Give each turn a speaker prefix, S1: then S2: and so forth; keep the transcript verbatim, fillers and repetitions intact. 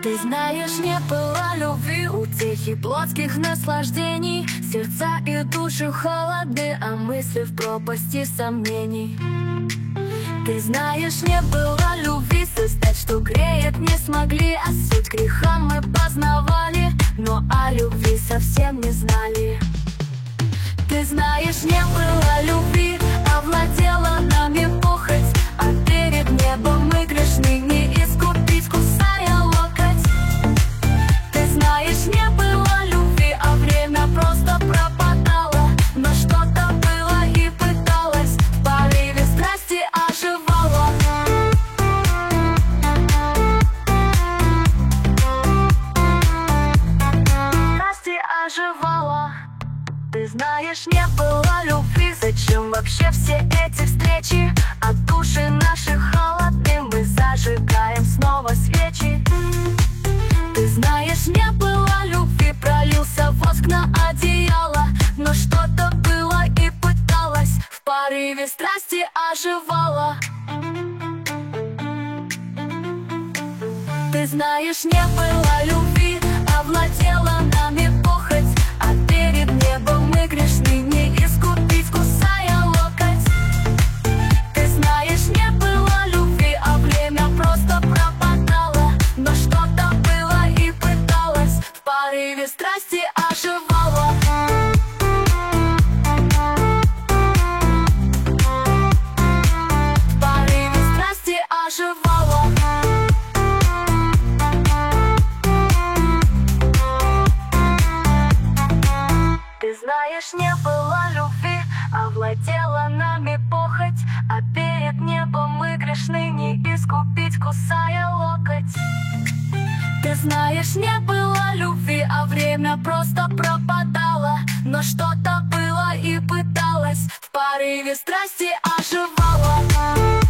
S1: Ты знаешь, не было любви, утехи плотских наслаждений. Сердца и души холодны, а мысли в пропасти сомнений. Ты знаешь, не было любви, создать, что греет, не смогли. А суть греха мы познавали, но о любви совсем не знали. Ты знаешь, не было любви, овладела нами похоть, а перед небом мы грешны, не искупить, кусая локоть. Ты знаешь, не было любви, а время просто пропадало, но что-то было и пыталось, в порыве страсти оживало. Страсти оживало. Ты знаешь, не было любви, зачем вообще все эти встречи? От души наших холодны, мы зажигаем снова свечи. Ты знаешь, не было любви, пролился воск на одеяло, но что-то было и пыталось, в порыве страсти оживало. Ты знаешь, не было любви, овладела нами похоть, а перед небом мы грешны, не искупить, кусая локоть. Ты знаешь, не было любви, а время просто пропадало, но что-то было и пыталось, в порыве страсти оживало. В порыве страсти оживало. Ты знаешь, не было любви, овладела нами похоть, а перед небом мы грешны, не искупить, кусая локоть. Ты знаешь, не было любви, а время просто пропадало, но что-то было и пыталось, в порыве страсти оживало.